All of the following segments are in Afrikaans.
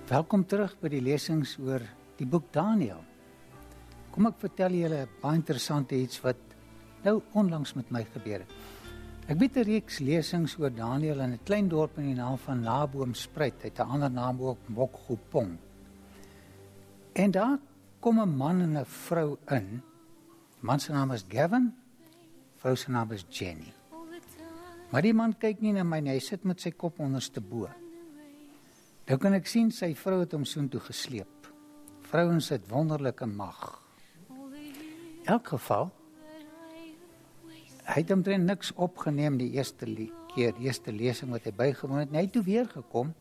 Welkom terug by die lesings oor die boek Daniël. Kom ek vertel julle 'n baie interessante iets wat nou onlangs met my gebeur het. Ek bied 'n reeks lesings oor Daniël in 'n klein dorp in die naam van Naboomspruit, uit 'n ander naam ook Mokgopong. En daar kom 'n man en 'n vrou in. Die man se naam is Gavin, vrou se naam is Jenny. Maar die man kyk nie na my nie, hy sit met sy kop onderste bo. Nou kan ek sien sy vrou het hom soontoe gesleep. Vrouens het wonderlike mag. In elk geval, hy het omtrent niks opgeneem die eerste keer, die eerste lesing wat hy bygewoon het. En hy het toe weer gekom.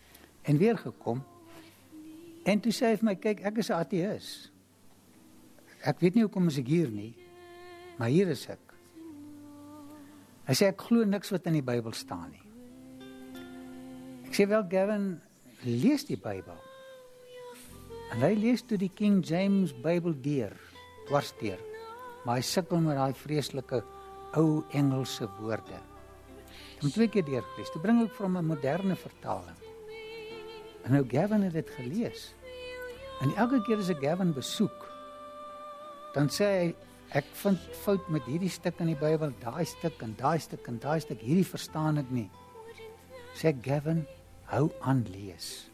En toe sê hy vir my, kyk, ek is 'n ateïs. Ek weet nie hoekom is ek hier nie, maar hier is ek. Hy sê, ek glo niks wat in die Bybel staan nie. Ek sê, wel Gavin, lees die Bybel. En hy lees toe die King James Bybel dwars deur. Maar hy sukkel met daai vreeslike ou Engelse woorde. Om 2 keer deurgelees. Toe bring ek vir hom 'n moderne vertaling. En nou Gavin het dit gelees. En elke keer as ek Gavin besoek, dan sê hy, ek vind fout met hierdie stuk in die Bybel, daai stuk en daai stuk en daai stuk, hierdie verstaan ek nie. Sê Gavin, hou aan lees.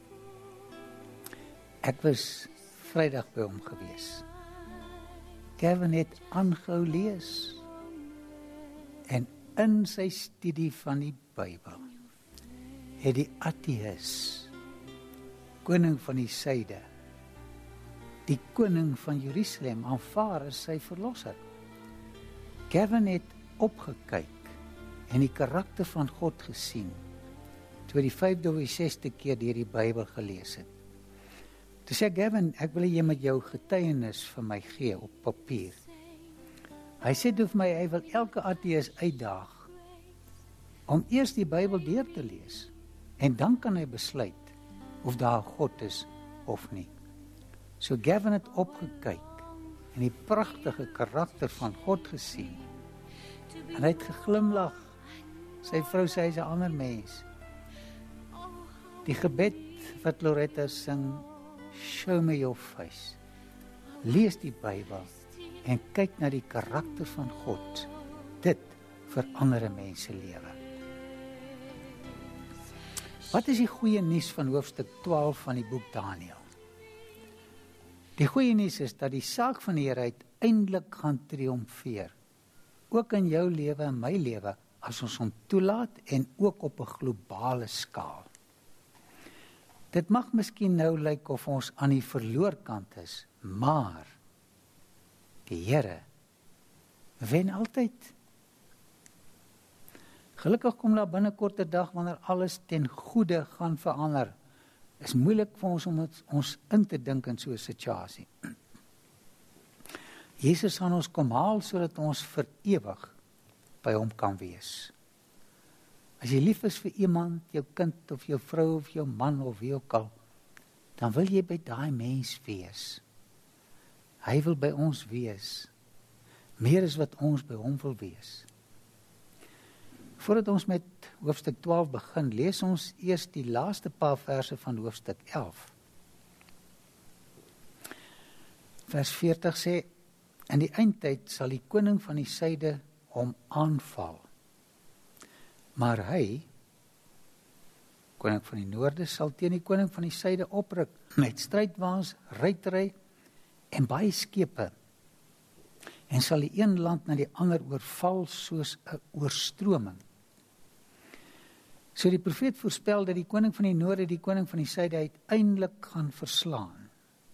Ek was Vrydag by hom gewees. Gavin het aangehou lees. En in sy studie van die Bybel het die ateïs, koning van die suide, die koning van Jerusalem aanvaar as sy verlosser. Gavin het opgekyk en die karakter van God gesien, toe hy die 5de of die 6de keer deur die Bybel gelees het. Toe sê Gavin, ek wil hê jy met jou getuienis vir my gee op papier. Hy sê toe vir my, hy wil elke ateïs uitdaag om eers die Bybel deur te lees en dan kan hy besluit of daar 'n God is of nie. So Gavin het opgekyk en die pragtige karakter van God gesien. En hy het geglimlag. Sy vrou sê hy's 'n ander mens. Die gebed wat Loretta sing, show me your face. Lees die Bybel en kyk na die karakter van God. Dit verander 'n mens se lewe. Wat is die goeie nuus van hoofstuk 12 van die boek Daniël? Die goeie nuus is dat die saak van die Here uiteindelik gaan triomfeer. Ook in jou lewe en my lewe, as ons hom toelaat en ook op 'n globale skaal. Dit mag miskien nou lyk of ons aan die verloorkant is, maar die Here wen altyd. Gelukkig kom daar binnekort 'n dag wanneer alles ten goeie gaan verander. Is moeilik vir ons om ons in te dink in so 'n situasie. Jesus gaan ons kom haal sodat ons vir ewig by hom kan wees. As jy lief is vir iemand, jou kind of jou vrou of jou man of wie ook al, dan wil jy by daai mens wees. Hy wil by ons wees, meer as wat ons by hom wil wees. Voordat ons met hoofstuk 12 begin, lees ons eers die laaste paar verse van hoofstuk 11. Vers 40 sê, in die eindtyd sal die koning van die suide hom aanval. Maar hy, koning van die noorde, sal teen die koning van die suide opruk, met strydwaans, ruitery en baie skepe, en sal die een land na die ander oorval soos 'n oorstroming. So die profeet voorspel dat die koning van die noorde die koning van die suide uiteindelik gaan verslaan.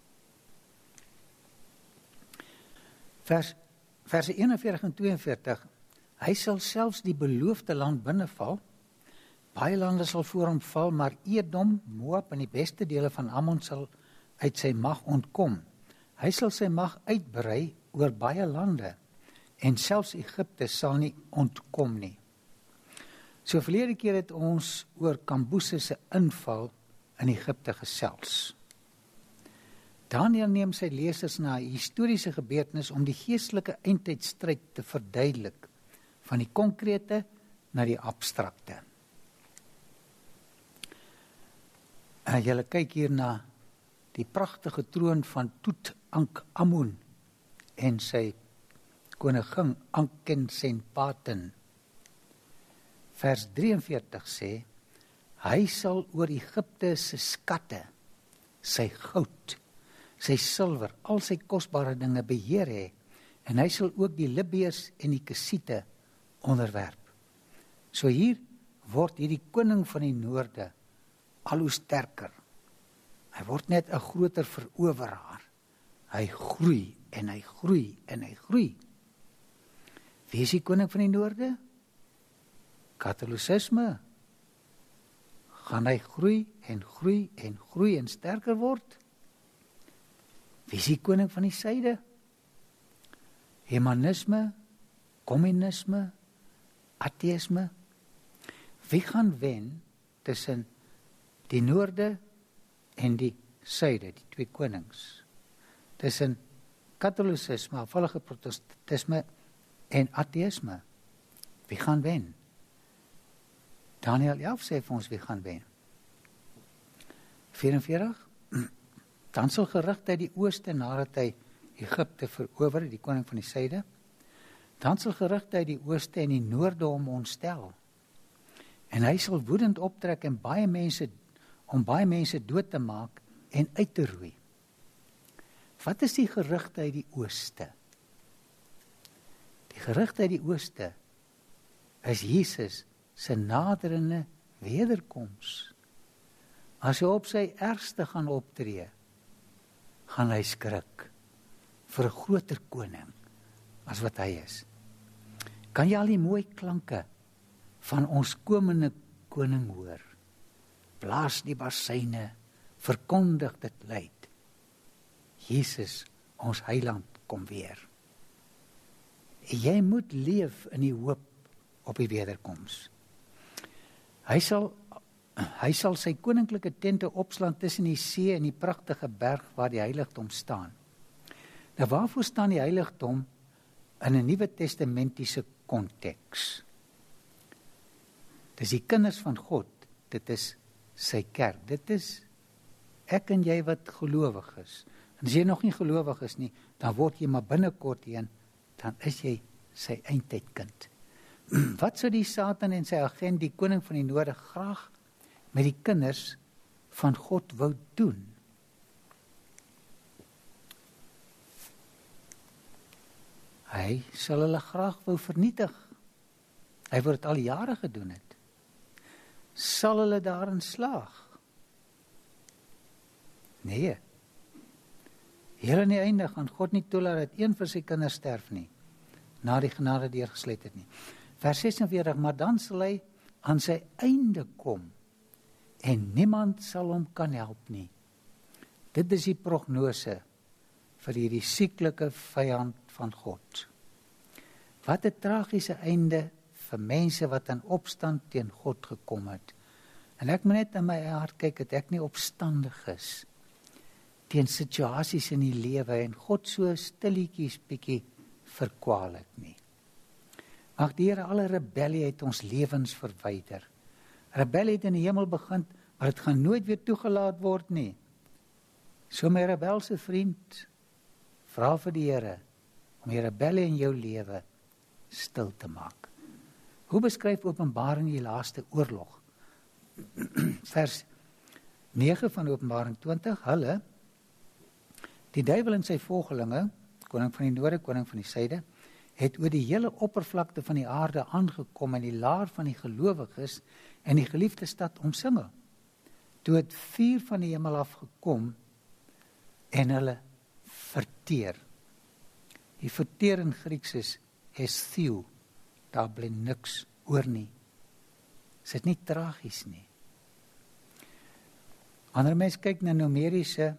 Verse 41 en 42, hy sal selfs die beloofde land binneval, baie lande sal voor hom val, maar Edom, Moab en die beste dele van Ammon sal uit sy mag ontkom. Hy sal sy mag uitbrei oor baie lande, en selfs Egipte sal nie ontkom nie. So verlede keer het ons oor Kamboese se inval in Egipte gesels. Daniël neem sy lesers na 'n historiese gebeurtenis om die geestelike eindtydstryd te verduidelik, van die konkrete na die abstrakte. Julle kyk hier na die pragtige troon van Tutankhamun en sy koningin Ankhesenaten. Vers 43 sê, hy sal oor Egipte se skatte, sy goud, sy silwer, al sy kosbare dinge beheer hê, en hy sal ook die Libiërs en die Kusiete onderwerp. So hier word hierdie koning van die noorde al hoe sterker. Hy word net 'n groter veroweraar. Hy groei en hy groei en hy groei. Wie is die koning van die noorde? Katolicisme. Gaan hy groei en groei en groei en sterker word? Wie is die koning van die suide? Humanisme, kommunisme, ateïsme. Wie gaan wen tussen die noorde en die suide, die twee konings? Tussen Katolicisme, afvallige protestantisme en ateïsme. Wie gaan wen? Daniël 11 sê vir ons wie gaan wen. 44. Dan sal gerig uit die ooste nadat hy Egipte verower, die koning van die suide. Dan sal gerig uit die ooste en die noorde hom ontstel. En hy sal woedend optrek en baie mense dood te maak en uit te roei. Wat is die gerugte uit die ooste? Die gerugte uit die ooste is Jesus se naderende wederkoms. As hy op sy ergste gaan optree, gaan hy skrik vir 'n groter koning as wat hy is. Kan jy al die mooi klanke van ons komende koning hoor? Blaas die basuine, verkondig dit luid. Jesus, ons heiland, kom weer. Jy moet leef in die hoop op die wederkoms. Hy sal sy koninklike tente opslaan tussen die see en die pragtige berg waar die heiligdom staan. Nou waarvoor staan die heiligdom in 'n Nuwe Testamentiese konteks? Dis die kinders van God, dit is sy kerk, dit is ek en jy wat gelowig is. En as jy nog nie gelowig is nie, dan word jy maar binnekort heen, dan is jy sy eindtydkind. Wat sou die Satan en sy agent, die koning van die noorde, graag met die kinders van God wou doen? Hy sal hulle graag wou vernietig. Hy wou dit al jare gedoen het. Sal hulle daarin slaag? Nee. Heel aan die einde gaan God nie toelaat dat een van sy kinders sterf nie, na die genade deurgesluit het nie. Vers 46, maar dan sal hy aan sy einde kom, en niemand sal hom kan help nie. Dit is die prognose vir hierdie sieklike vyand van God. Wat 'n tragiese einde vir mense wat aan opstand teen God gekom het. En ek moet net in my hart kyk dat ek nie opstandig is teen situasies in die lewe en God so stilletjies bietjie verkwaal het nie. Mag die Here alle rebellie uit ons lewens verwyder. Rebellie het in die hemel begin, maar dit gaan nooit weer toegelaat word nie. So my rebelse vriend, vra vir die Here om die rebellie in jou lewe stil te maak. Hoe beskryf Openbaring die laaste oorlog? Vers 9 van Openbaring 20, hulle, die duiwel en sy volgelinge, koning van die noorde, koning van die suide, het oor die hele oppervlakte van die aarde aangekom in die laar van die gelowiges en die geliefde stad omsingel. Toe het vuur van die hemel af gekom en hulle verteer. Die verteer in Grieks is estheu, daar bly niks oor nie. Is dit nie tragies nie? Wanneer mens kyk na numeriese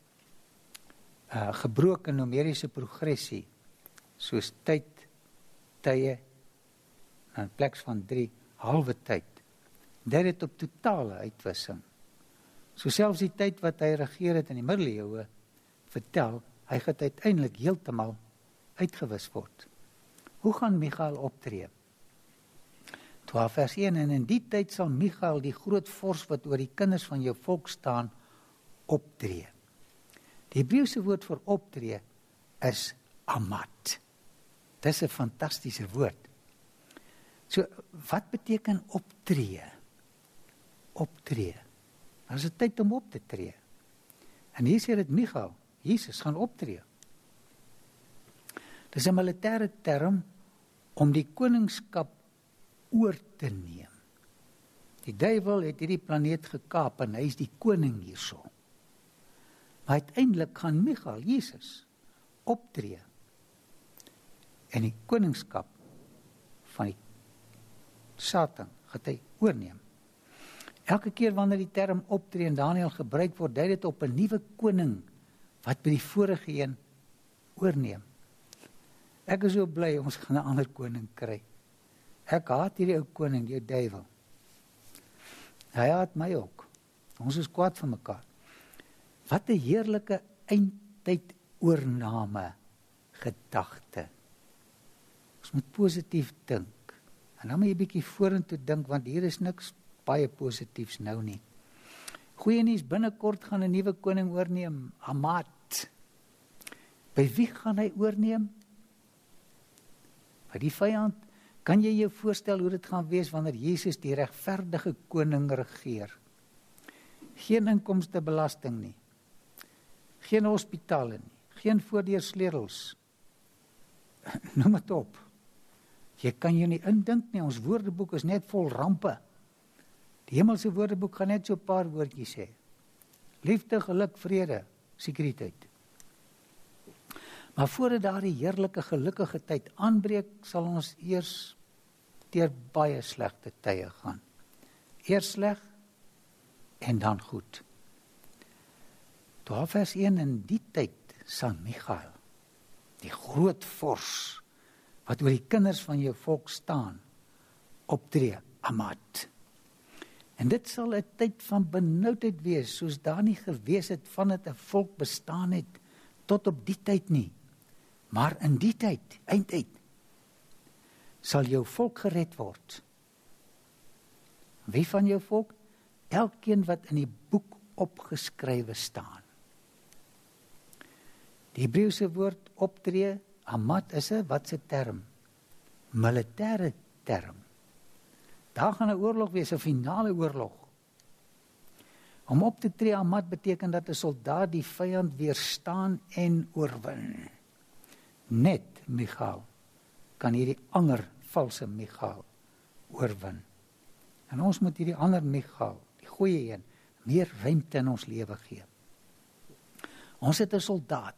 gebroke numeriese progressie, soos tyd, tye, in plek van 3, halwe tyd, dit het op totale uitwissing. So selfs die tyd wat hy regeer het in die middeleeue, vertel, hy gaan uiteindelik heeltemal uitgewis word. Hoe gaan Michael optree? 12 vers 1, en in die tyd sal Michael, die groot vors wat oor die kinders van jou volk staan, optree. Die Hebreëse woord vir optree is amat. Dis 'n fantastiese woord. So, wat beteken optree? Optree. Dit is 'n tyd om op te tree. En hier sê dit Michael, Jesus gaan optree. Dis 'n militêre term om die koningskap oor te neem. Die duiwel het hierdie planeet gekaap en hy is die koning hierso. Maar uiteindelik gaan Michael, Jesus, optree en die koningskap van die Satan gaan hy oorneem. Elke keer wanneer die term optree in Daniël gebruik word, dui dit op 'n nuwe koning wat by die vorige een oorneem. Ek is so bly ons gaan 'n ander koning kry. Ek haat hierdie ou koning, die duiwel. Hy haat my ook. Ons is kwaad vir mekaar. Wat 'n heerlike eindtyd oorname gedagte. Ons moet positief dink. En dan moet jy 'n bietjie vorentoe dink, want hier is niks baie positiefs nou nie. Goeie nuus, binnekort gaan 'n nuwe koning oorneem, Amat. By wie gaan hy oorneem? By die vyand. Kan jy jou voorstel hoe dit gaan wees wanneer Jesus die regverdige koning regeer? Geen inkomstebelasting nie. Geen hospitale nie. Geen voordeursleutels. Noem dit op. Jy kan jou nie indink nie, ons woordeboek is net vol rampe. Die hemelse woordeboek gaan net so 'n paar woordjies sê. Liefde, geluk, vrede, sekuriteit. Maar voordat daardie heerlike, gelukkige tyd aanbreek, sal ons eers deur baie slegte tye gaan. Eers sleg en dan goed. 12 vers 1, in die tyd sal Michael, die groot vors, wat oor die kinders van jou volk staan, optree, Amat. En dit sal 'n tyd van benoudheid wees, soos daar nie gewees het vandat 'n volk bestaan het, tot op die tyd nie. Maar in die tyd, eindtyd, sal jou volk gered word. Wie van jou volk? Elkeen wat in die boek opgeskrywe staan. Die Hebreëse woord optree, Amat, is 'n watse term? Militêre term. Daar gaan 'n oorlog wees, 'n finale oorlog. Om op te tree, Amat, beteken dat 'n soldaat die vyand weerstaan en oorwin. Net Michael kan hierdie ander valse Michael oorwin. En ons moet hierdie ander Michael, die goeie een, meer ruimte in ons lewe gee. Ons het 'n soldaat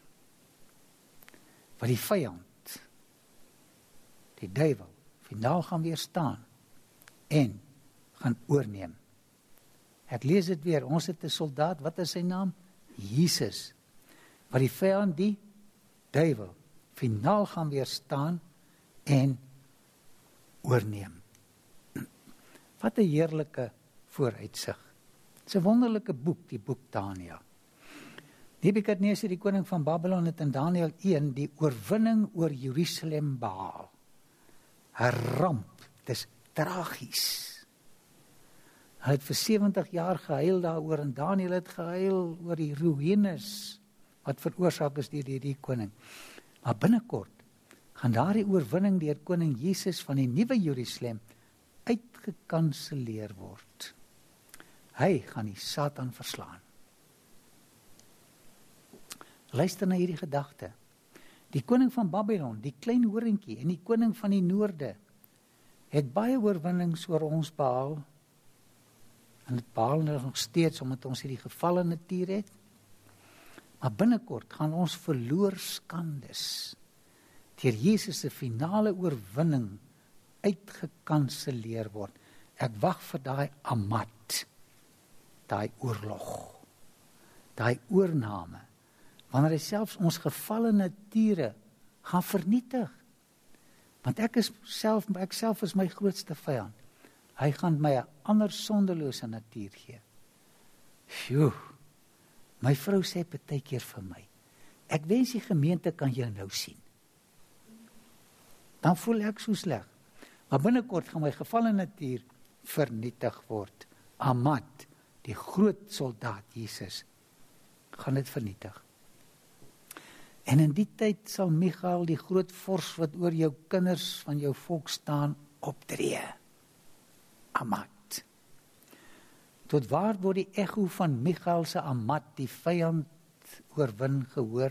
wat die vyand, die duiwel, finaal gaan weerstaan en gaan oorneem. Ek lees dit weer, ons het 'n soldaat, wat is sy naam? Jesus, wat die vyand, die duiwel, finaal gaan weerstaan en oorneem. Wat 'n heerlike vooruitsig. Dit is 'n wonderlike boek, die boek Daniël. Nebukadneser, die koning van Babylon, het in Daniël 1 die oorwinning oor Jerusalem behaal. 'n ramp, dit is tragies. Hy het vir 70 jaar gehuil daaroor, en Daniël het gehuil oor die ruïnes wat veroorsaak is deur die koning. Maar binnekort gaan daardie oorwinning deur koning Jesus van die nuwe Jerusalem uitgekanseleer word. Hy gaan die Satan verslaan. Luister na hierdie gedagte. Die koning van Babylon, die klein horingkie en die koning van die noorde, het baie oorwinnings oor ons behaal. En dit behaal nog steeds, omdat ons hierdie gevalle natuur het. Maar binnekort gaan ons verloor skandes deur Jesus se finale oorwinning uitgekanseleer word. Ek wag vir daai Amat, daai oorlog, daai oorname, wanneer hy selfs ons gevalle nature gaan vernietig. Want ek self is my grootste vyand. Hy gaan my 'n ander sondelose natuur gee. Sjoe, my vrou sê partykeer vir my, ek wens die gemeente kan jou nou sien. Dan voel ek so sleg. Maar binnekort gaan my gevallene natuur vernietig word. Amat, die groot soldaat Jesus, gaan dit vernietig. En in die tyd sal Michael, die groot vors wat oor jou kinders van jou volk staan, optree. Amat. Tot waar word die echo van Michael se Amat, die vyand oorwin, gehoor?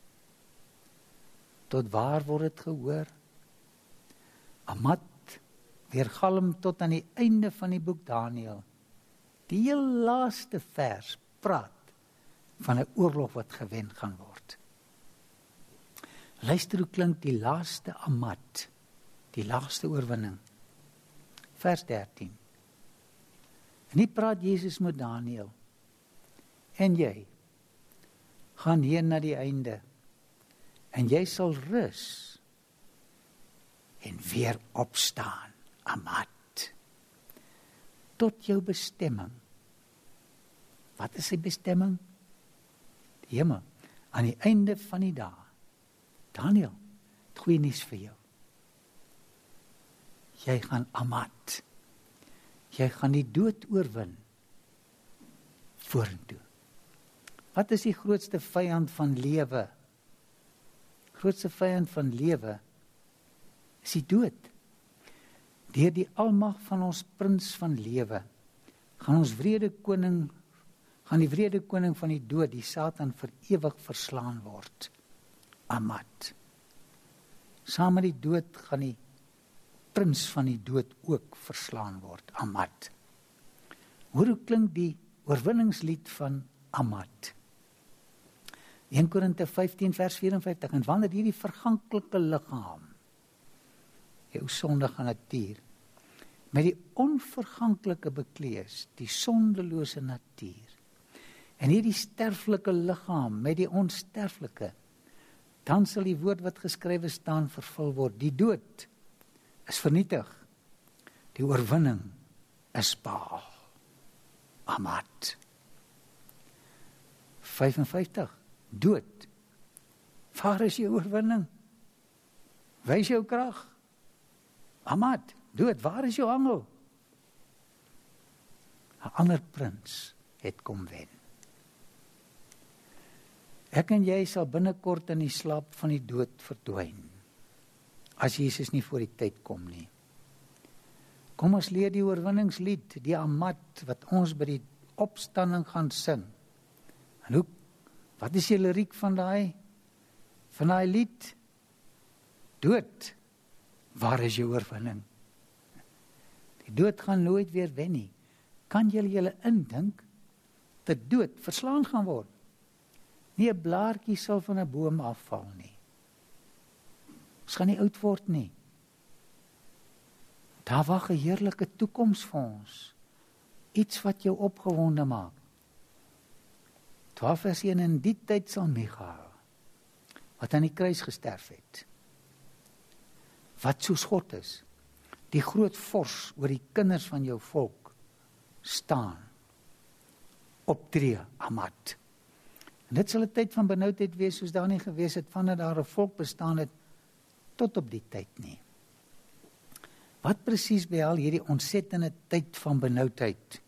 Tot waar word dit gehoor? Amat weergalm tot aan die einde van die boek Daniël. Die heel laaste vers praat van 'n oorlog wat gewen gaan word. Luister hoe klink die laaste Amat, die laaste oorwinning. Vers 13. En hier praat Jesus met Daniël. En jy gaan hier na die einde. En jy sal rus en weer opstaan, Amat, tot jou bestemming. Wat is die bestemming? Die hemel, aan die einde van die dag. Daniël, het goeie nuus vir jou. Jy gaan Amat. Jy gaan die dood oorwin. Vorentoe. Wat is die grootste vyand van lewe? Grootste vyand van lewe is die dood. Deur die almag van ons prins van lewe, gaan die wrede koning van die dood, die Satan, vir ewig verslaan word. Amat. Saam met die dood gaan die prins van die dood ook verslaan word. Amat. Hoe klink die oorwinningslied van Amat? 1 Korinte 15 vers 54, en wanneer hierdie verganklike liggaam, jou sondige natuur, met die onverganklike beklees, die sondelose natuur, en hierdie sterflike liggaam met die onsterflike, dan sal die woord wat geskrywe staan vervul word. Die dood is vernietig, die oorwinning is behaal. Amat. 55. Dood. Waar is jou oorwinning? Wys jou krag. Amat. Dood, waar is jou angel? 'n ander prins het kom wen. Ek en jy sal binnekort in die slaap van die dood verdwyn, as Jesus nie voor die tyd kom nie. Kom ons leer die oorwinningslied, die Amat, wat ons by die opstanding gaan sing. En wat is die liriek van daai lied? Dood, waar is jou oorwinning? Die dood gaan nooit weer wen nie. Kan julle indink dat dood verslaan gaan word? Nie 'n blaartjie sal van 'n boom afval nie. Ons gaan nie oud word nie. Daar wag 'n heerlike toekoms vir ons. Iets wat jou opgewonde maak. 12 vers 1, in die tyd sal Michael, wat aan die kruis gesterf het, wat soos God is, die groot vors oor die kinders van jou volk, staan, optree, Amat. En dit sal 'n tyd van benoudheid wees, soos daar nie gewees het, vandat daar 'n volk bestaan het, tot op die tyd nie. Wat presies behel hierdie ontsettende tyd van benoudheid?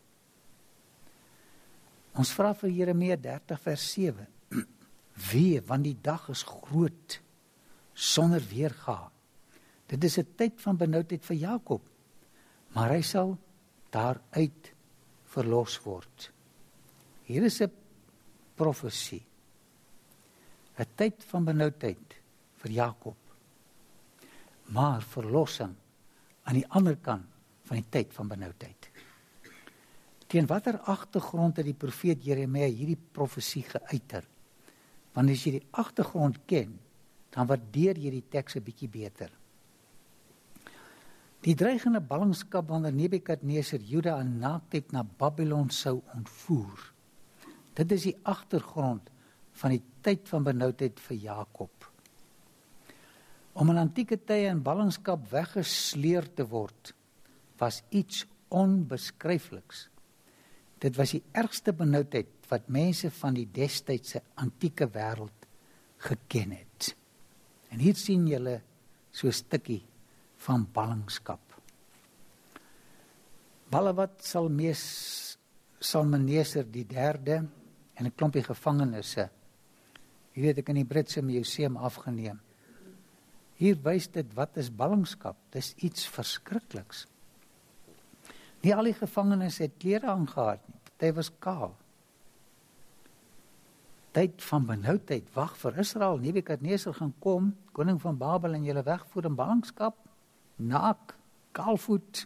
Ons vra vir Jeremia 30 vers 7. Wee, want die dag is groot, sonder weerga. Dit is 'n tyd van benoudheid vir Jakob, maar hy sal daaruit verlos word. Hier is 'n profesie. 'n tyd van benoudheid vir Jakob, maar verlossing aan die ander kant van die tyd van benoudheid. Teen watter agtergrond het die profeet Jeremia hierdie profesie geuiter? Want as jy die agtergrond ken, dan waardeer jy die teks 'n bietjie beter. Die dreigende ballingskap wanneer Nebukadneser Juda in naaktheid na Babylon sou ontvoer. Dit is die agtergrond van die tyd van benoudheid vir Jakob. Om in antieke tye in ballingskap weggesleer te word, was iets onbeskryfliks. Dit was die ergste benoudheid wat mense van die destydse antieke wêreld geken het. En hier sien julle so 'n stukkie van ballingskap. Balawat Salmaneser die derde en 'n klompie gevangenisse. Jy weet, ek in die Britse museum afgeneem. Hier wys dit wat is ballingskap. Dis iets verskrikliks. Nie al die gevangenes het klere aangehad nie. Party was kaal. Tyd van benoudheid, wag vir Israel. Nebukadneser gaan kom, koning van Babel, en julle wegvoer in ballingskap, naak, kaalvoet.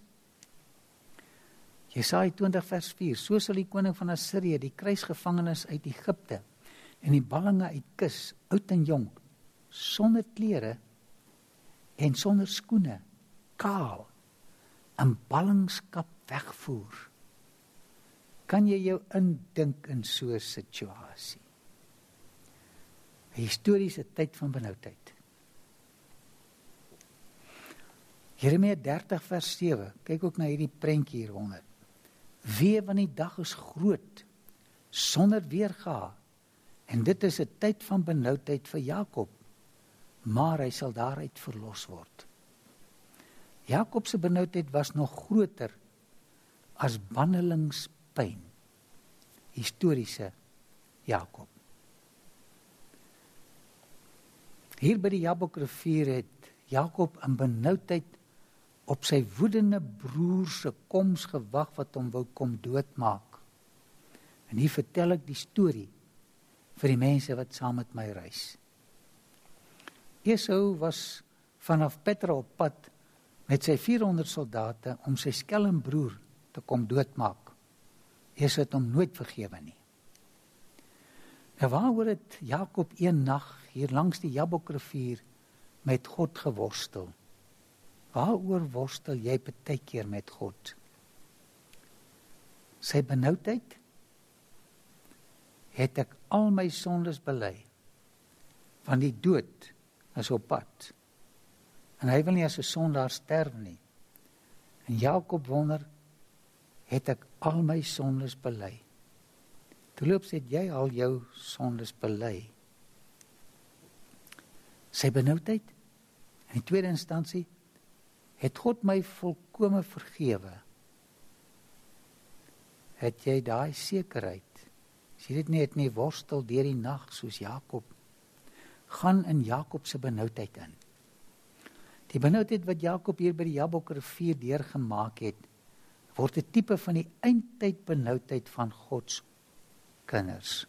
Jesaja 20 vers 4, so sal die koning van Assirië die kruisgevangenes uit Egipte en die ballinge uit Kus, oud en jong, sonder klere en sonder skoene, kaal, in ballingskap wegvoer. Kan jy jou indink in so 'n situasie? 'n Historiese tyd van benoudheid. Jeremia 30 vers 7, kyk ook na hierdie prentjie hieronder. Wee, want die dag is groot, sonder weerga, en dit is 'n tyd van benoudheid vir Jakob, maar hy sal daaruit verlos word. Jakob se benoudheid was nog groter as bandelingspyn. Historiese Jakob. Hier by die Jabokrivier het Jakob in benoudheid op sy woedende broer se koms gewag wat hom wou kom doodmaak. En hier vertel ek die storie vir die mense wat saam met my reis. Esau was vanaf Petra op pad met sy 400 soldate om sy skelmbroer te kom doodmaak. Esau het hom nooit vergewe nie. Nou waaroor het Jakob een nag hier langs die Jabokrivier met God geworstel? Waaroor worstel jy partykeer met God? Sy benoudheid? Het ek al my sondes bely, van die dood is op pad. En hy wil nie as 'n sondaar sterf nie. En Jakob wonder, het ek al my sondes bely? Terloops het jy al jou sondes bely. Sy benoudheid? In die tweede instansie, het God my volkome vergewe? Het jy daai sekerheid? As jy dit nie het nie, worstel deur die nag soos Jakob. Gaan in Jakob se benoudheid in. Die benoudheid wat Jakob hier by die Jabokrivier deurgemaak het, word 'n tipe van die eindtyd benoudheid van God se kinders.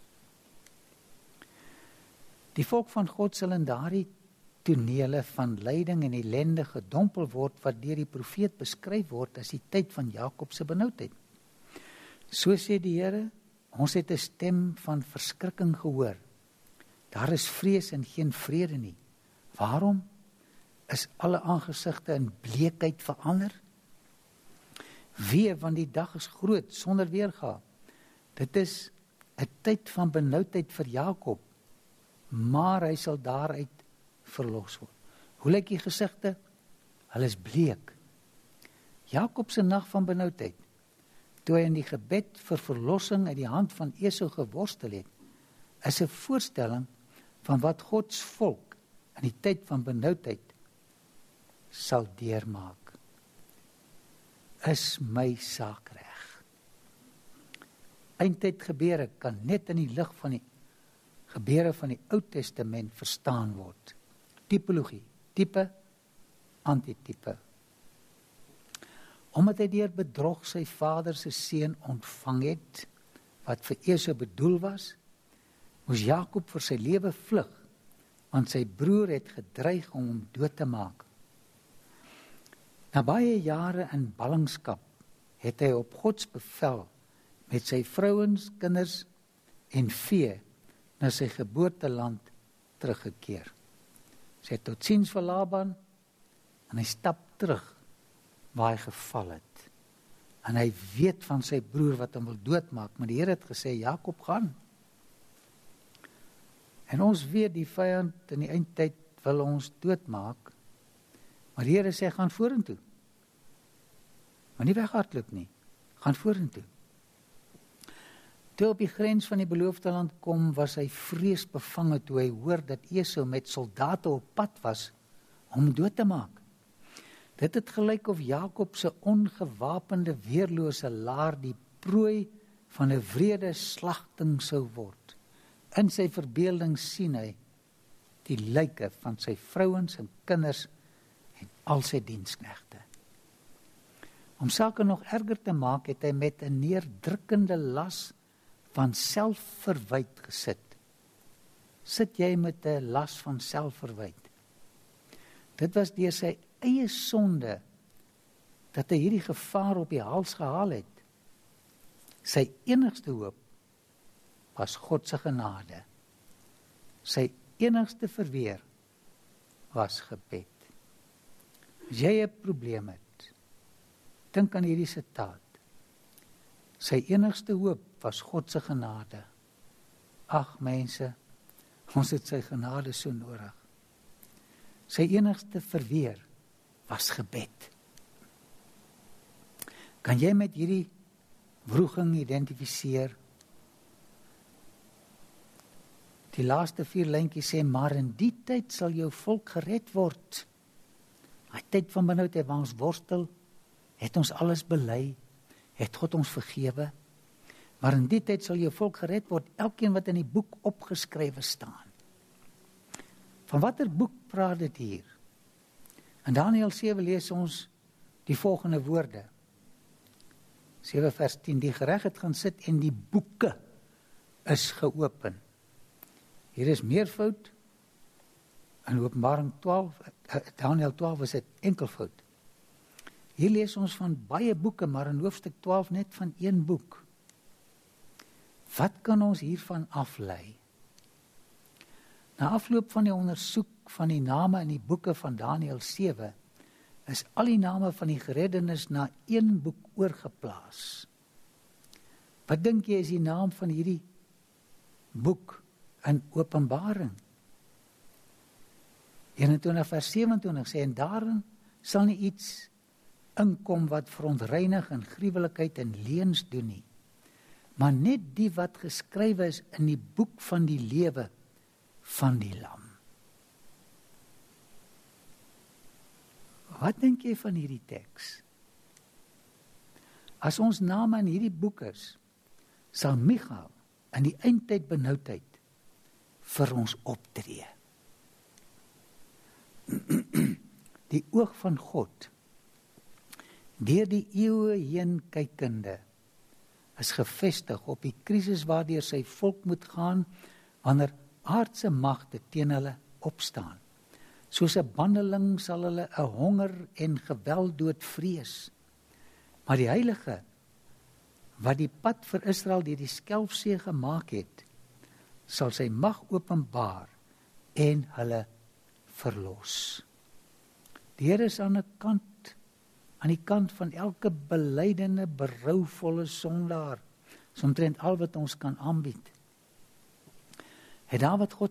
Die volk van God sal in daardie tonele van lyding en ellende gedompel word wat deur die profeet beskryf word as die tyd van Jakob se benoudheid. So sê die Here, ons het 'n stem van verskrikking gehoor. Daar is vrees en geen vrede nie. Waarom is alle aangesigte in bleekheid verander? Wee, want die dag is groot sonder weerga. Dit is 'n tyd van benoudheid vir Jakob, maar hy sal daaruit verlos word. Hoe lyk die gesigte? Hulle is bleek. Jakob se nag van benoudheid, toe hy in die gebed vir verlossing uit die hand van Esau geworstel het, is 'n voorstelling van wat Gods volk in die tyd van benoudheid sal deurmaak. Is my saak reg? Eindtyd gebeure kan net in die lig van die gebeure van die Ou Testament verstaan word. Tipologie, tipe, antitipe. Omdat hy deur bedrog sy vader se seun ontvang het, wat vir Esau bedoel was, moes Jakob vir sy lewe vlug, want sy broer het gedreig om hom dood te maak. Na baie jare in ballingskap het hy op God se bevel met sy vrouens, kinders en vee na sy geboorteland teruggekeer. Sy totsiens vir Laban en hy stap terug waar hy geval het. En hy weet van sy broer wat hom wil doodmaak, maar die Here het gesê, Jakob gaan. En ons weet die vyand in die eindtyd wil ons doodmaak, maar die Here sê, gaan vorentoe. Maar nie weghardloop nie, gaan vorentoe. Toe op die grens van die beloofde land kom, was hy vreesbevange toe hy hoor dat Esau met soldate op pad was om dood te maak. Dit het gelyk of Jakob se ongewapende weerlose laar die prooi van 'n wrede slagting sou word. In sy verbeelding sien hy die lyke van sy vrouens en kinders en al sy diensknegte. Om sake nog erger te maak, het hy met 'n neerdrukkende las van selfverwyte gesit. Sit jy met 'n las van selfverwyte? Dit was deur sy eie sonde dat hy hierdie gevaar op die hals gehaal het. Sy enigste hoop was God se genade. Sy enigste verweer was gebed. As jy 'n probleem het, dink aan hierdie sitaat. Sy enigste hoop was God se genade. Ag mense, ons het sy genade so nodig. Sy enigste verweer was gebed. Kan jy met hierdie wroging identifiseer? Die laaste 4 lyntjies sê, maar in die tyd sal jou volk gered word. Die tyd van benoudheid waar ons worstel, het ons alles bely, het God ons vergewe. Maar in die tyd sal jou volk gered word, elkeen wat in die boek opgeskrywe staan. Van watter boek praat dit hier? In Daniël 7 lees ons die volgende woorde. 7 vers 10, die gereg het gaan sit en die boeke is geopen. Hier is meervoud. In Openbaring 12, Daniël 12 is dit enkelvoud. Hier lees ons van baie boeke, maar in hoofstuk 12 net van 1 boek. Wat kan ons hiervan aflei? Na afloop van die ondersoek van die name in die boeke van Daniël 7, is al die name van die gereddenes na 1 boek oorgeplaas. Wat dink jy is die naam van hierdie boek in Openbaring? 21 vers 27 sê, en daarin sal nie iets inkom wat verontreinig en gruwelikheid en leuns doen nie, maar net die wat geskrywe is in die boek van die lewe van die lam. Wat dink jy van hierdie teks? As ons name in hierdie boek is, sal Michael in die eindtyd benoudheid vir ons optree. Die oog van God, deur die eeue heen kykende, is gefestig op die krisis waardeur sy volk moet gaan, wanneer aardse magte teen hulle opstaan. Soos 'n bandeling sal hulle 'n honger en gewelddood vrees. Maar die Heilige, wat die pad vir Israel deur die Skelfsee gemaak het, sal sy mag openbaar en hulle verlos. Die Here is aan die kant van elke belydende, berouvolle sondaar, omtrent al wat ons kan aanbied. Het Dawid God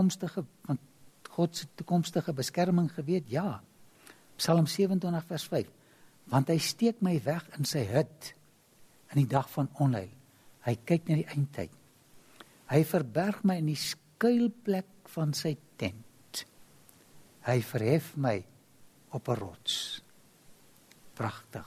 se toekomstige beskerming geweet? Ja. Psalm 27 vers 5. Want hy steek my weg in sy hut in die dag van onheil. Hy kyk na die eindtyd. Hy verberg my in die skuilplek van sy tent. Hy verhef my op 'n rots. Pragtig.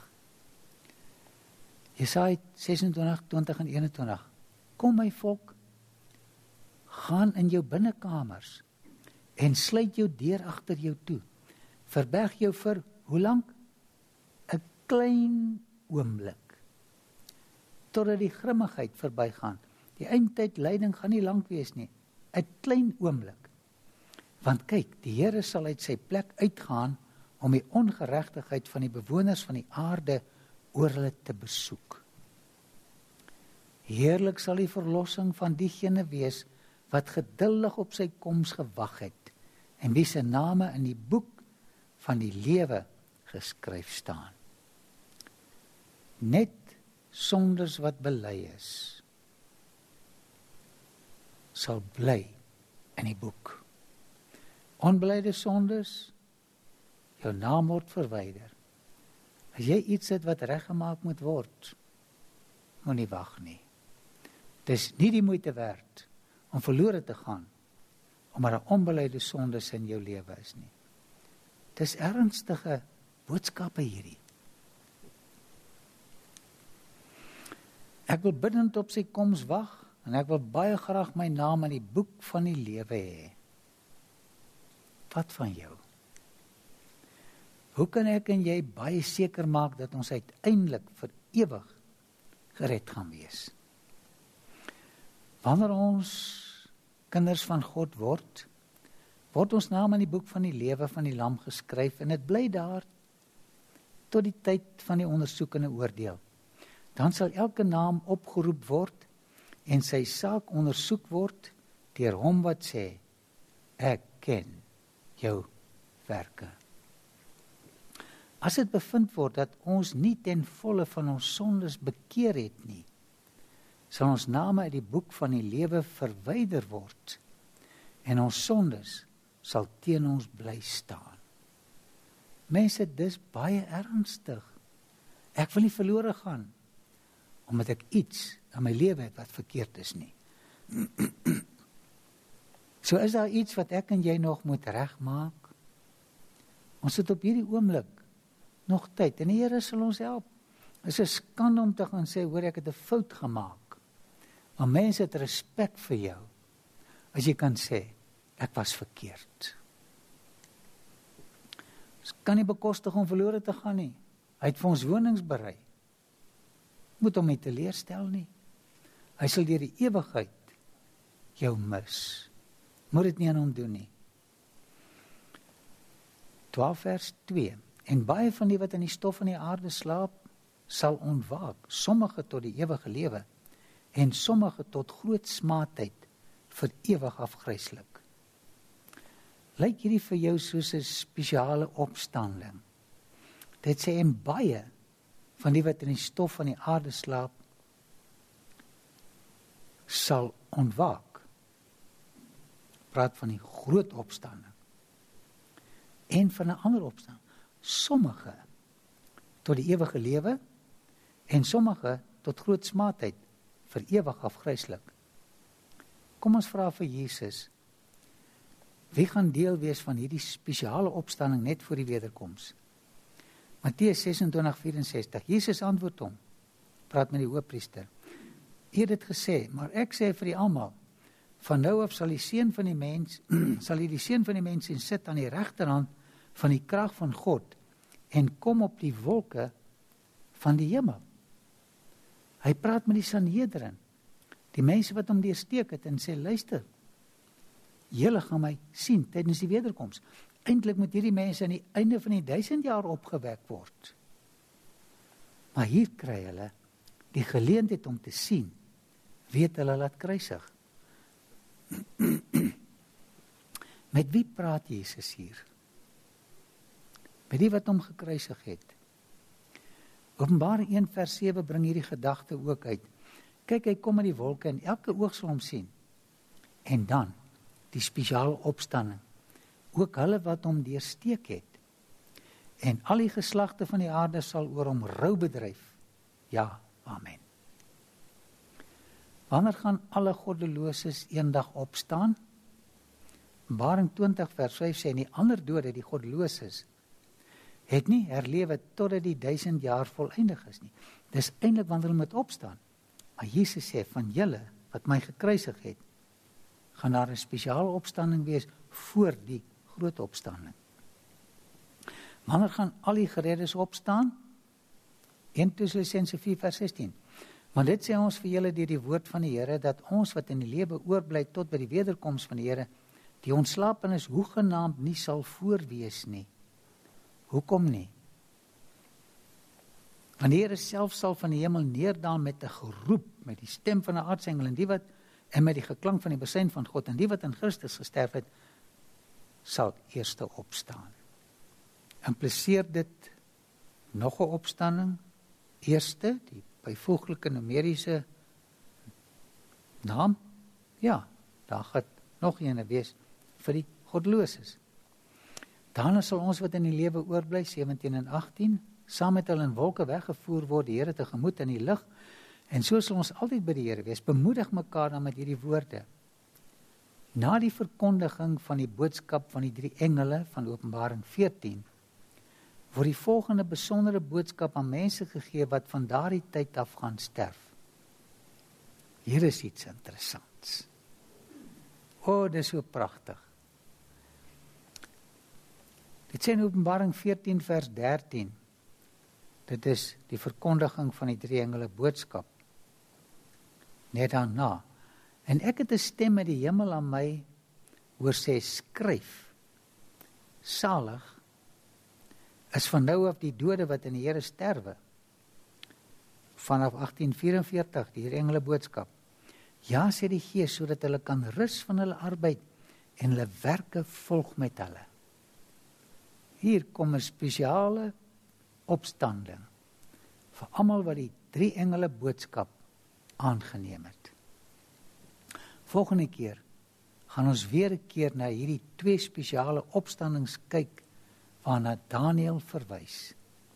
Jesaja 26, 20 en 21. Kom my volk, gaan in jou binnekamers en sluit jou deur agter jou toe. Verberg jou vir, hoe lank? 'n klein oomblik. Totdat die grimmigheid verbygaan. Die eindtyd lyding gaan nie lank wees nie. 'n klein oomblik. Want kyk, die Here sal uit sy plek uitgaan om die ongeregtigheid van die bewoners van die aarde oor hulle te besoek. Heerlik sal die verlossing van diegene wees wat geduldig op sy koms gewag het en wie se name in die boek van die lewe geskryf staan. Net sondes wat bely is, sal bly in die boek. Onbelyde sondes, jou naam word verwyder. As jy iets het wat reggemaak moet word, moenie wag nie. Dis nie die moeite werd om verlore te gaan, omdat 'n onbelyde sondes in jou lewe is nie. Dis ernstige boodskappe hierdie? Ek wil biddend op sy koms wag, en ek wil baie graag my naam in die boek van die lewe hê. Wat van jou? Hoe kan ek en jy baie seker maak dat ons uiteindelik vir ewig gered gaan wees? Wanneer ons kinders van God word ons naam in die boek van die lewe van die Lam geskryf, en dit bly daar tot die tyd van die ondersoekende oordeel. Dan sal elke naam opgeroep word en sy saak ondersoek word deur hom wat sê, ek ken jou werke. As dit bevind word dat ons nie ten volle van ons sondes bekeer het nie, sal ons name uit die boek van die lewe verwyder word en ons sondes sal teen ons bly staan. Mense, dis baie ernstig. Ek wil nie verlore gaan omdat ek iets in my lewe het wat verkeerd is nie. So is daar iets wat ek en jy nog moet regmaak? Ons het op hierdie oomblik nog tyd, en die Here sal ons help. Dit is 'n skande om te gaan sê, hoor, ek het 'n fout gemaak. Maar mense het respek vir jou, as jy kan sê, ek was verkeerd. Ons kan nie bekostig om verlore te gaan nie. Hy het vir ons wonings berei. Moet hom nie teleurstel nie. Hy sal deur die ewigheid jou mis. Moet dit nie aan hom doen nie. 12 vers 2. En baie van die wat in die stof van die aarde slaap, sal ontwaak, sommige tot die ewige lewe, en sommige tot groot smaadheid, vir ewig afgryslik. Lyk hierdie vir jou soos 'n spesiale opstanding? Dit sê, en baie van die wat in die stof van die aarde slaap, sal ontwaak. Praat van die groot opstanding. En van 'n ander opstanding. Sommige tot die ewige lewe, en sommige tot groot smaadheid, vir ewig afgryslik. Kom ons vra vir Jesus, wie gaan deel wees van hierdie spesiale opstanding net voor die wederkoms? Matteus 26:64, Jesus antwoord hom, praat met die hoofpriester. U het dit gesê, maar ek sê vir die almal, van nou af sal die seun van die mens, sal hy die seun van die mens sien sit aan die regterhand van die krag van God, en kom op die wolke van die hemel. Hy praat met die Sanhedrin, die mense wat hom deursteek het, en sê, luister, julle gaan my sien tydens die wederkoms. Eintlik moet hierdie mense aan die einde van die 1000 jaar opgewek word. Maar hier kry hulle die geleentheid om te sien, weet hulle laat kruisig. Met wie praat Jesus hier? Met die wat hom gekruisig het. Openbaring 1 vers 7 bring hierdie gedagte ook uit. Kyk, hy kom met die wolke en elke oog sal hom sien. En dan die spesiale opstanding. Ook hulle wat hom deursteek het. En al die geslagte van die aarde sal oor hom rou bedryf. Ja, amen. Wanneer gaan alle goddeloses eendag opstaan? Openbaring 20 vers 5 sê, en die ander dode, die goddeloses, het nie herlewe totdat die 1000 jaar voleindig is nie. Dis eintlik wanneer hulle moet opstaan. Maar Jesus sê, van julle wat my gekruisig het, gaan daar 'n spesiale opstanding wees voor die groot opstanding. Wanneer gaan al die gereddes opstaan? 1 Tessalonisense 4 vers 16. Want dit sê ons vir julle deur die woord van die Here, dat ons wat in die lewe oorbly tot by die wederkoms van die Here, die ontslapenis hoegenaamd nie sal voorwees nie. Hoekom nie? Want die Here self sal van die hemel neerdaan met 'n geroep, met die stem van 'n aartsengel, en met die geklank van die besuin van God, en die wat in Christus gesterf het, sal eerste opstaan. Impliseer dit nog 'n opstanding? Eerste, die byvoeglike numeriese naam? Ja, daar gaan nog een wees vir die goddeloses. Daarna sal ons wat in die lewe oorbly, 17 en 18, saam met hulle in wolke weggevoer word, die Here tegemoet in die lig, en so sal ons altyd by die Here wees. Bemoedig mekaar dan met hierdie woorde. Na die verkondiging van die boodskap van die 3 engele van Openbaring 14, word die volgende besondere boodskap aan mense gegee wat van daardie tyd af gaan sterf. Hier is iets interessants. Dit is so pragtig. Dit sê in Openbaring 14 vers 13. Dit is die verkondiging van die 3 engele boodskap. Net daarna. En ek het 'n stem uit die hemel aan my hoor sê, skryf, salig is van nou af die dode wat in die Here sterwe. Vanaf 1844, die engele boodskap. Ja, sê die Gees, sodat hulle kan rus van hulle arbeid en hulle werke volg met hulle. Hier kom 'n spesiale opstanding vir almal wat die 3 engele boodskap aangeneem het. Volgende keer gaan ons weer 'n keer na hierdie 2 spesiale opstandings kyk waarna Daniël verwys.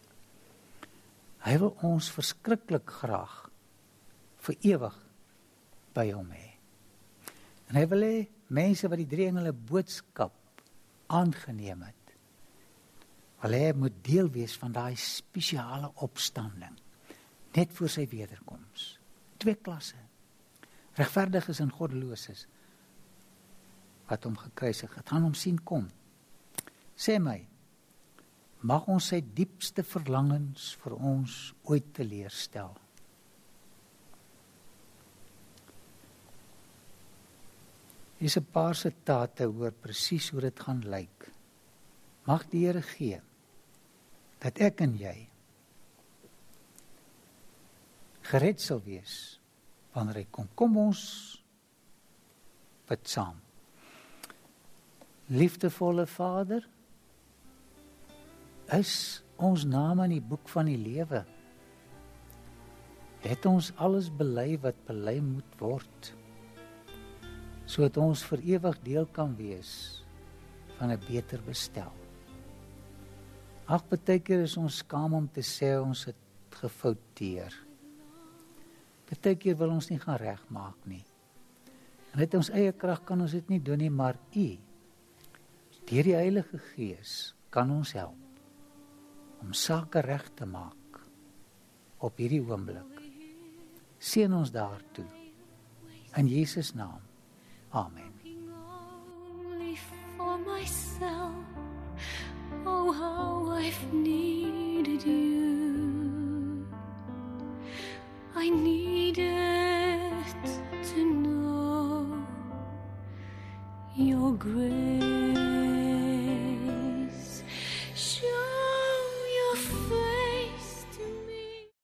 Hy wil ons verskriklik graag vir ewig by hom hê. En hy wil hê mense wat die 3 engele boodskap aangeneem het, wil hy moet deel wees van daai spesiale opstanding, net voor sy wederkoms. 2 klasse, regverdiges en goddeloses, wat hom gekruisig het, gaan hom sien kom. Sê my, mag ons sy diepste verlangens vir ons ooit teleurstel. Hier is 'n paar sitate oor presies hoe dit gaan lyk. Mag die Here gee dat ek en jy gered sal wees wanneer hy kom. Kom ons bid saam. Liefdevolle Vader, is ons name in die boek van die lewe. Het ons alles bely wat bely moet word, sodat ons vir ewig deel kan wees van 'n beter bestel. Ag, baie keer is ons skaam om te sê ons het gefouteer. Baie keer wil ons nie gaan regmaak nie. En uit ons eie krag kan ons dit nie doen nie, maar U, deur die Heilige Gees, kan ons help om sake reg te maak op hierdie oomblik. Seën ons daartoe. In Jesus naam. Amen. Only for myself, oh how I've needed you. I needed to know your grace.